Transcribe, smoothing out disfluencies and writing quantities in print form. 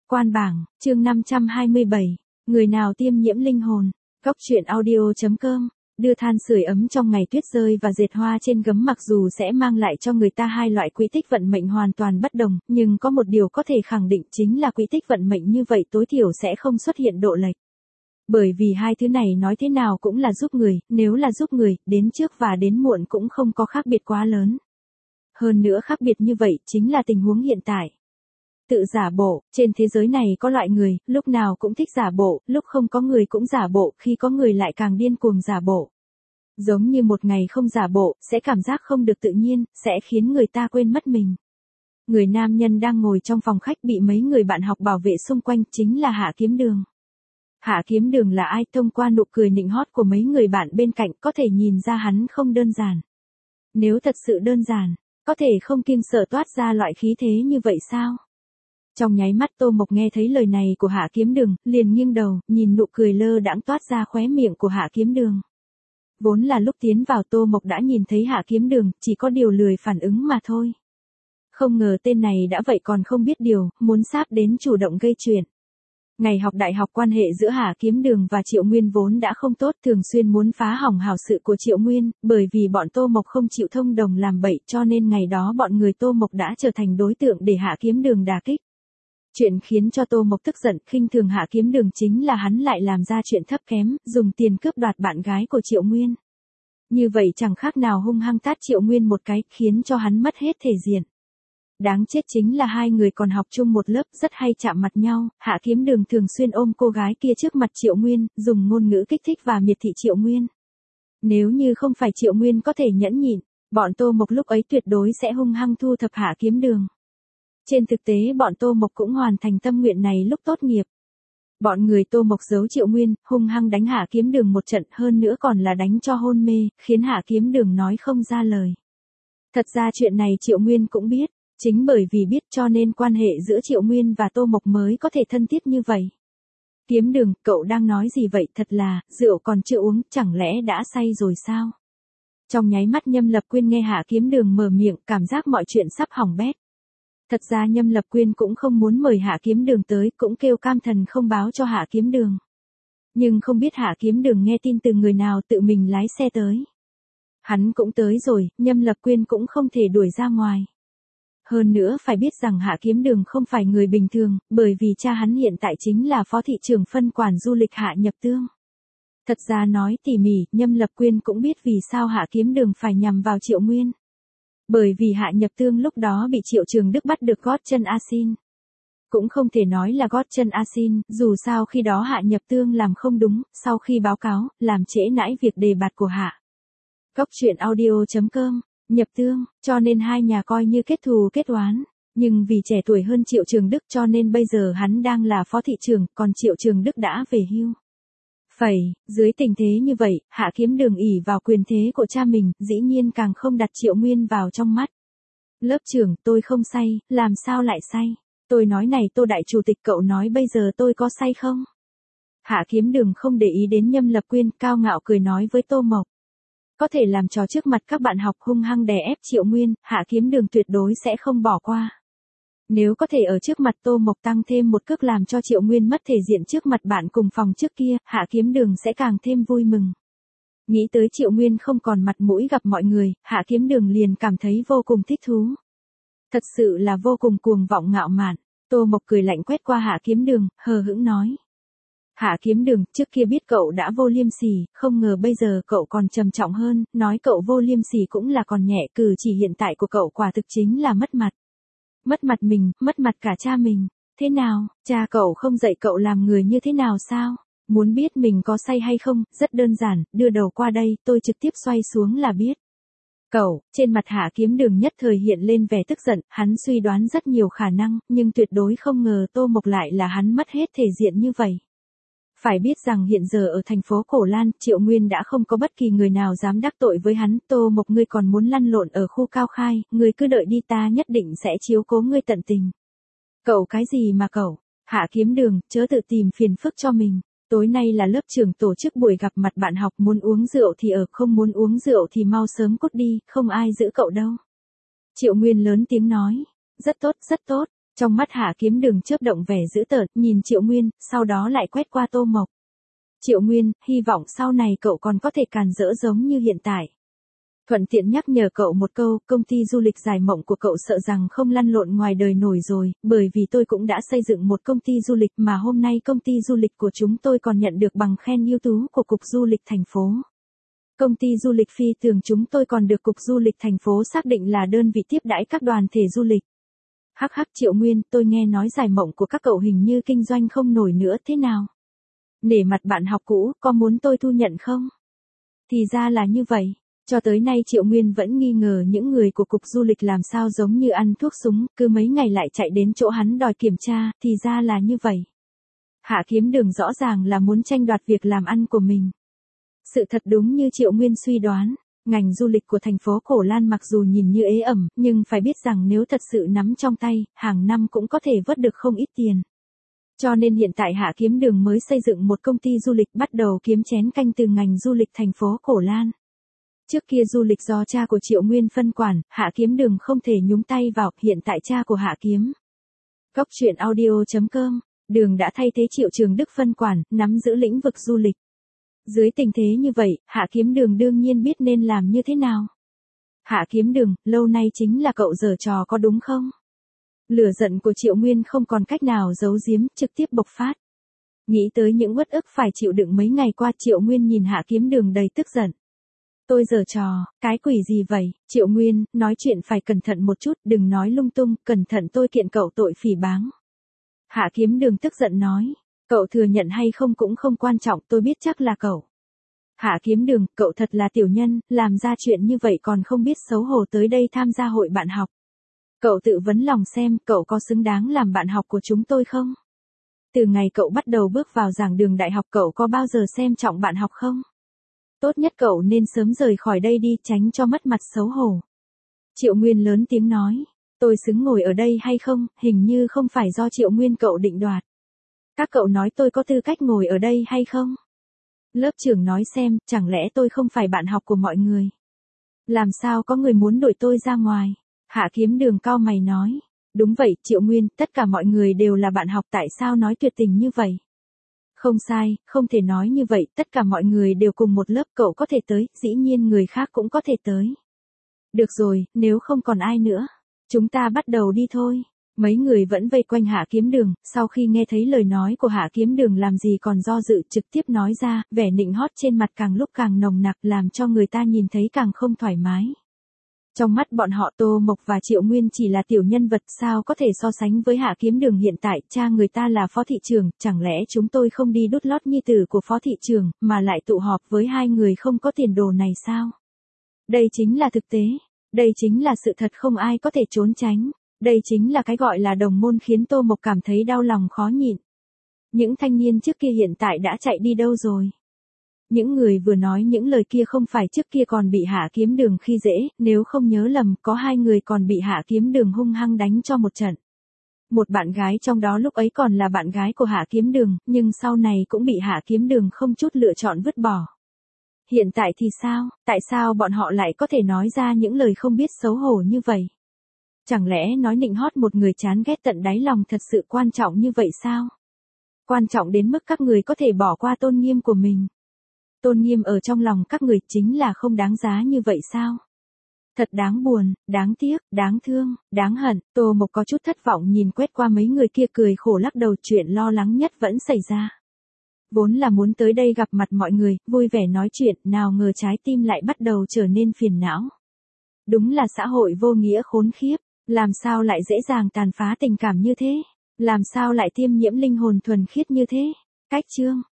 Quan bảng, chương 527, người nào tiêm nhiễm linh hồn. Góc truyện audio.com, đưa than sưởi ấm trong ngày tuyết rơi và dệt hoa trên gấm mặc dù sẽ mang lại cho người ta hai loại quỹ tích vận mệnh hoàn toàn bất đồng, nhưng có một điều có thể khẳng định chính là quỹ tích vận mệnh như vậy tối thiểu sẽ không xuất hiện độ lệch. Bởi vì hai thứ này nói thế nào cũng là giúp người, nếu là giúp người, đến trước và đến muộn cũng không có khác biệt quá lớn. Hơn nữa khác biệt như vậy chính là tình huống hiện tại. Tự giả bộ, trên thế giới này có loại người, lúc nào cũng thích giả bộ, lúc không có người cũng giả bộ, khi có người lại càng điên cuồng giả bộ. Giống như một ngày không giả bộ, sẽ cảm giác không được tự nhiên, sẽ khiến người ta quên mất mình. Người nam nhân đang ngồi trong phòng khách bị mấy người bạn học bảo vệ xung quanh chính là Hạ Kiếm Đường. Hạ Kiếm Đường là ai? Thông qua nụ cười nịnh hót của mấy người bạn bên cạnh có thể nhìn ra hắn không đơn giản. Nếu thật sự đơn giản, có thể không kiêng sợ toát ra loại khí thế như vậy sao? Trong nháy mắt Tô Mộc nghe thấy lời này của Hạ Kiếm Đường, liền nghiêng đầu, nhìn nụ cười lơ đãng toát ra khóe miệng của Hạ Kiếm Đường. Vốn là lúc tiến vào Tô Mộc đã nhìn thấy Hạ Kiếm Đường, chỉ có điều lười phản ứng mà thôi. Không ngờ tên này đã vậy còn không biết điều, muốn sáp đến chủ động gây chuyện. Ngày học đại học quan hệ giữa Hạ Kiếm Đường và Triệu Nguyên vốn đã không tốt, thường xuyên muốn phá hỏng hảo sự của Triệu Nguyên, bởi vì bọn Tô Mộc không chịu thông đồng làm bậy cho nên ngày đó bọn người Tô Mộc đã trở thành đối tượng để Hạ Kiếm Đường đả kích. Chuyện khiến cho Tô Mộc tức giận, khinh thường Hạ Kiếm Đường chính là hắn lại làm ra chuyện thấp kém, dùng tiền cướp đoạt bạn gái của Triệu Nguyên. Như vậy chẳng khác nào hung hăng tát Triệu Nguyên một cái, khiến cho hắn mất hết thể diện. Đáng chết chính là hai người còn học chung một lớp, rất hay chạm mặt nhau, Hạ Kiếm Đường thường xuyên ôm cô gái kia trước mặt Triệu Nguyên, dùng ngôn ngữ kích thích và miệt thị Triệu Nguyên. Nếu như không phải Triệu Nguyên có thể nhẫn nhịn, bọn Tô Mộc lúc ấy tuyệt đối sẽ hung hăng thu thập Hạ Kiếm Đường. Trên thực tế bọn Tô Mộc cũng hoàn thành tâm nguyện này lúc tốt nghiệp. Bọn người Tô Mộc giấu Triệu Nguyên, hung hăng đánh Hạ Kiếm Đường một trận, hơn nữa còn là đánh cho hôn mê, khiến Hạ Kiếm Đường nói không ra lời. Thật ra chuyện này Triệu Nguyên cũng biết, chính bởi vì biết cho nên quan hệ giữa Triệu Nguyên và Tô Mộc mới có thể thân thiết như vậy. Kiếm Đường, cậu đang nói gì vậy? Thật là, rượu còn chưa uống, chẳng lẽ đã say rồi sao? Trong nháy mắt Nhâm Lập Quyên nghe Hạ Kiếm Đường mở miệng, cảm giác mọi chuyện sắp hỏng bét. Thật ra Nhâm Lập Quyên cũng không muốn mời Hạ Kiếm Đường tới, cũng kêu cam thần không báo cho Hạ Kiếm Đường. Nhưng không biết Hạ Kiếm Đường nghe tin từ người nào tự mình lái xe tới. Hắn cũng tới rồi, Nhâm Lập Quyên cũng không thể đuổi ra ngoài. Hơn nữa phải biết rằng Hạ Kiếm Đường không phải người bình thường, bởi vì cha hắn hiện tại chính là phó thị trưởng phân quản du lịch Hạ Nhập Tương. Thật ra nói tỉ mỉ, Nhâm Lập Quyên cũng biết vì sao Hạ Kiếm Đường phải nhằm vào Triệu Nguyên. Bởi vì Hạ Nhập Tương lúc đó bị Triệu Trường Đức bắt được gót chân A Xin. Cũng không thể nói là gót chân A Xin, dù sao khi đó Hạ Nhập Tương làm không đúng, sau khi báo cáo, làm trễ nãi việc đề bạt của Hạ. Góc truyện audio.com, Nhập Tương, cho nên hai nhà coi như kết thù kết oán. Nhưng vì trẻ tuổi hơn Triệu Trường Đức cho nên bây giờ hắn đang là phó thị trưởng, còn Triệu Trường Đức đã về hưu. Dưới tình thế như vậy, Hạ Kiếm Đường ỷ vào quyền thế của cha mình, dĩ nhiên càng không đặt Triệu Nguyên vào trong mắt. Lớp trưởng, tôi không say, làm sao lại say? Tôi nói này Tô Đại Chủ tịch, cậu nói bây giờ tôi có say không? Hạ Kiếm Đường không để ý đến Nhâm Lập Quyên, cao ngạo cười nói với Tô Mộc. Có thể làm trò trước mặt các bạn học hung hăng đè ép Triệu Nguyên, Hạ Kiếm Đường tuyệt đối sẽ không bỏ qua. Nếu có thể ở trước mặt Tô Mộc tăng thêm một cước làm cho Triệu Nguyên mất thể diện trước mặt bạn cùng phòng trước kia, Hạ Kiếm Đường sẽ càng thêm vui mừng. Nghĩ tới Triệu Nguyên không còn mặt mũi gặp mọi người, Hạ Kiếm Đường liền cảm thấy vô cùng thích thú. Thật sự là vô cùng cuồng vọng ngạo mạn. Tô Mộc cười lạnh quét qua Hạ Kiếm Đường, hờ hững nói. Hạ Kiếm Đường, trước kia biết cậu đã vô liêm sỉ, không ngờ bây giờ cậu còn trầm trọng hơn, nói cậu vô liêm sỉ cũng là còn nhẹ, cử chỉ hiện tại của cậu quả thực chính là mất mặt. Mất mặt mình, mất mặt cả cha mình. Thế nào, cha cậu không dạy cậu làm người như thế nào sao? Muốn biết mình có say hay không, rất đơn giản, đưa đầu qua đây, tôi trực tiếp xoay xuống là biết. Cậu, trên mặt Hạ Kiếm Đường nhất thời hiện lên vẻ tức giận, hắn suy đoán rất nhiều khả năng, nhưng tuyệt đối không ngờ Tô Mộc lại là hắn mất hết thể diện như vậy. Phải biết rằng hiện giờ ở thành phố Cổ Lan, Triệu Nguyên đã không có bất kỳ người nào dám đắc tội với hắn. Tô Mộc, ngươi còn muốn lăn lộn ở khu Cao Khai, ngươi cứ đợi đi, ta nhất định sẽ chiếu cố ngươi tận tình. Cậu cái gì mà cậu? Hạ Kiếm Đường, chớ tự tìm phiền phức cho mình. Tối nay là lớp trưởng tổ chức buổi gặp mặt bạn học, muốn uống rượu thì ở, không muốn uống rượu thì mau sớm cút đi, không ai giữ cậu đâu. Triệu Nguyên lớn tiếng nói. Rất tốt, rất tốt. Trong mắt Hạ Kiếm Đường chớp động vẻ dữ tợn, nhìn Triệu Nguyên, sau đó lại quét qua Tô Mộc. Triệu Nguyên, hy vọng sau này cậu còn có thể càn rỡ giống như hiện tại. Thuận tiện nhắc nhở cậu một câu, công ty du lịch Giải Mộng của cậu sợ rằng không lăn lộn ngoài đời nổi rồi, bởi vì tôi cũng đã xây dựng một công ty du lịch mà hôm nay công ty du lịch của chúng tôi còn nhận được bằng khen ưu tú của Cục Du lịch thành phố. Công ty du lịch Phi Tường chúng tôi còn được Cục Du lịch thành phố xác định là đơn vị tiếp đãi các đoàn thể du lịch. Hắc hắc Triệu Nguyên, tôi nghe nói Giải Mộng của các cậu hình như kinh doanh không nổi nữa thế nào? Nể mặt bạn học cũ, có muốn tôi thu nhận không? Thì ra là như vậy. Cho tới nay Triệu Nguyên vẫn nghi ngờ những người của Cục Du lịch làm sao giống như ăn thuốc súng, cứ mấy ngày lại chạy đến chỗ hắn đòi kiểm tra, thì ra là như vậy. Hạ Kiếm Đường rõ ràng là muốn tranh đoạt việc làm ăn của mình. Sự thật đúng như Triệu Nguyên suy đoán, ngành du lịch của thành phố Cổ Lan mặc dù nhìn như ế ẩm, nhưng phải biết rằng nếu thật sự nắm trong tay, hàng năm cũng có thể vớt được không ít tiền. Cho nên hiện tại Hạ Kiếm Đường mới xây dựng một công ty du lịch bắt đầu kiếm chén canh từ ngành du lịch thành phố Cổ Lan. Trước kia du lịch do cha của Triệu Nguyên phân quản, Hạ Kiếm Đường không thể nhúng tay vào, hiện tại cha của Hạ Kiếm. Góc truyện audio.com, Đường đã thay thế Triệu Trường Đức phân quản, nắm giữ lĩnh vực du lịch. Dưới tình thế như vậy, Hạ Kiếm Đường đương nhiên biết nên làm như thế nào. Hạ Kiếm Đường, lâu nay chính là cậu giở trò có đúng không? Lửa giận của Triệu Nguyên không còn cách nào giấu giếm, trực tiếp bộc phát. Nghĩ tới những uất ức phải chịu đựng mấy ngày qua, Triệu Nguyên nhìn Hạ Kiếm Đường đầy tức giận. Tôi giở trò, cái quỷ gì vậy? Triệu Nguyên, nói chuyện phải cẩn thận một chút, đừng nói lung tung, cẩn thận tôi kiện cậu tội phỉ báng. Hạ Kiếm Đường tức giận nói, cậu thừa nhận hay không cũng không quan trọng, tôi biết chắc là cậu. Hạ Kiếm Đường, cậu thật là tiểu nhân, làm ra chuyện như vậy còn không biết xấu hổ tới đây tham gia hội bạn học. Cậu tự vấn lòng xem, cậu có xứng đáng làm bạn học của chúng tôi không? Từ ngày cậu bắt đầu bước vào giảng đường đại học cậu có bao giờ xem trọng bạn học không? Tốt nhất cậu nên sớm rời khỏi đây đi, tránh cho mất mặt xấu hổ. Triệu Nguyên lớn tiếng nói, tôi xứng ngồi ở đây hay không, hình như không phải do Triệu Nguyên cậu định đoạt. Các cậu nói tôi có tư cách ngồi ở đây hay không? Lớp trưởng nói xem, chẳng lẽ tôi không phải bạn học của mọi người? Làm sao có người muốn đuổi tôi ra ngoài? Hạ Kiếm Đường cau mày nói, đúng vậy, Triệu Nguyên, tất cả mọi người đều là bạn học, tại sao nói tuyệt tình như vậy? Không sai, không thể nói như vậy, tất cả mọi người đều cùng một lớp, cậu có thể tới, dĩ nhiên người khác cũng có thể tới. Được rồi, nếu không còn ai nữa, chúng ta bắt đầu đi thôi. Mấy người vẫn vây quanh Hạ Kiếm Đường, sau khi nghe thấy lời nói của Hạ Kiếm Đường làm gì còn do dự, trực tiếp nói ra, vẻ nịnh hót trên mặt càng lúc càng nồng nặc, làm cho người ta nhìn thấy càng không thoải mái. Trong mắt bọn họ Tô Mộc và Triệu Nguyên chỉ là tiểu nhân vật, sao có thể so sánh với Hạ Kiếm Đường hiện tại, cha người ta là phó thị trưởng, chẳng lẽ chúng tôi không đi đút lót nhi tử của phó thị trưởng, mà lại tụ họp với hai người không có tiền đồ này sao? Đây chính là thực tế, đây chính là sự thật không ai có thể trốn tránh, đây chính là cái gọi là đồng môn khiến Tô Mộc cảm thấy đau lòng khó nhịn. Những thanh niên trước kia hiện tại đã chạy đi đâu rồi? Những người vừa nói những lời kia không phải trước kia còn bị Hạ Kiếm Đường khi dễ, nếu không nhớ lầm, có hai người còn bị Hạ Kiếm Đường hung hăng đánh cho một trận. Một bạn gái trong đó lúc ấy còn là bạn gái của Hạ Kiếm Đường, nhưng sau này cũng bị Hạ Kiếm Đường không chút lựa chọn vứt bỏ. Hiện tại thì sao, tại sao bọn họ lại có thể nói ra những lời không biết xấu hổ như vậy? Chẳng lẽ nói nịnh hót một người chán ghét tận đáy lòng thật sự quan trọng như vậy sao? Quan trọng đến mức các người có thể bỏ qua tôn nghiêm của mình. Tôn nghiêm ở trong lòng các người chính là không đáng giá như vậy sao? Thật đáng buồn, đáng tiếc, đáng thương, đáng hận. Tô Mộc có chút thất vọng nhìn quét qua mấy người kia, cười khổ lắc đầu, chuyện lo lắng nhất vẫn xảy ra. Vốn là muốn tới đây gặp mặt mọi người, vui vẻ nói chuyện, nào ngờ trái tim lại bắt đầu trở nên phiền não. Đúng là xã hội vô nghĩa khốn khiếp, làm sao lại dễ dàng tàn phá tình cảm như thế? Làm sao lại tiêm nhiễm linh hồn thuần khiết như thế? Cách chương